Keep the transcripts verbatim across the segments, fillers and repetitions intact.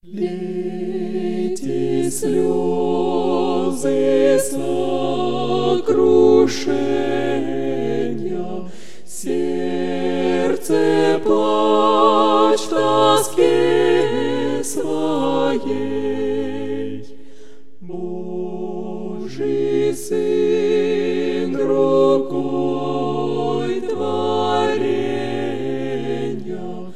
Лейте слезы сокрушения, сердце плачь в тоске своей. Божий Сын рукой творения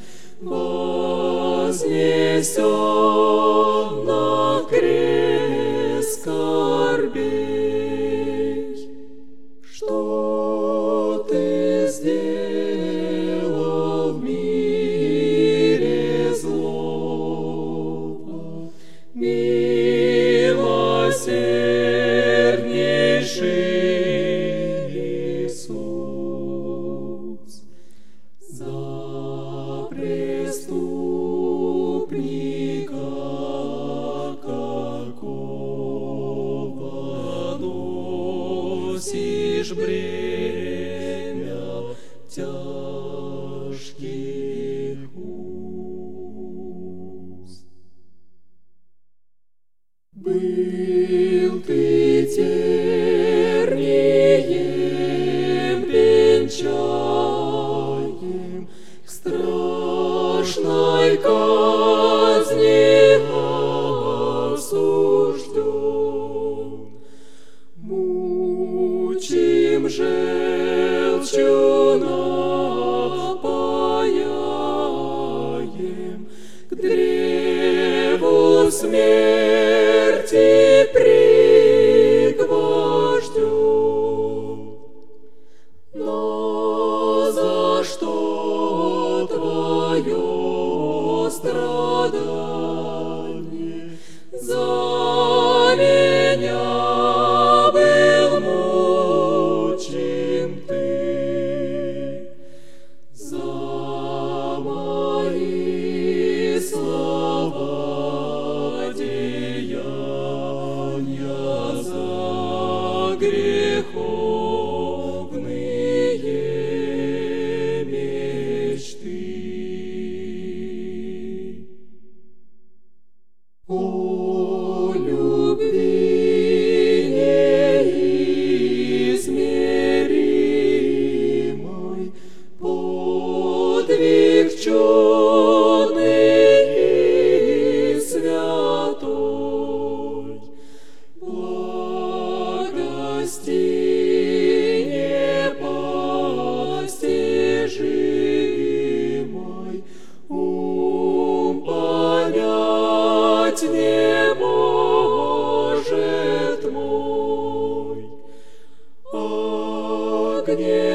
вознесен на крест скорбей. Что ты сделал в мире злого, милосерднейший Иисус? За преступника какого носишь бремя тяжких уз. Был ты тернием венчаем, к страшной казни осужден, мучим желчью напояем, к древу смерти пригвожден. Но за что твое страдание? За меня был мучим ты, за мои слова, деяния, за греховные мечты. О любви неизмеримой, подвиг чудный и святой, благости непостижимой, ум понять не может мой. Огне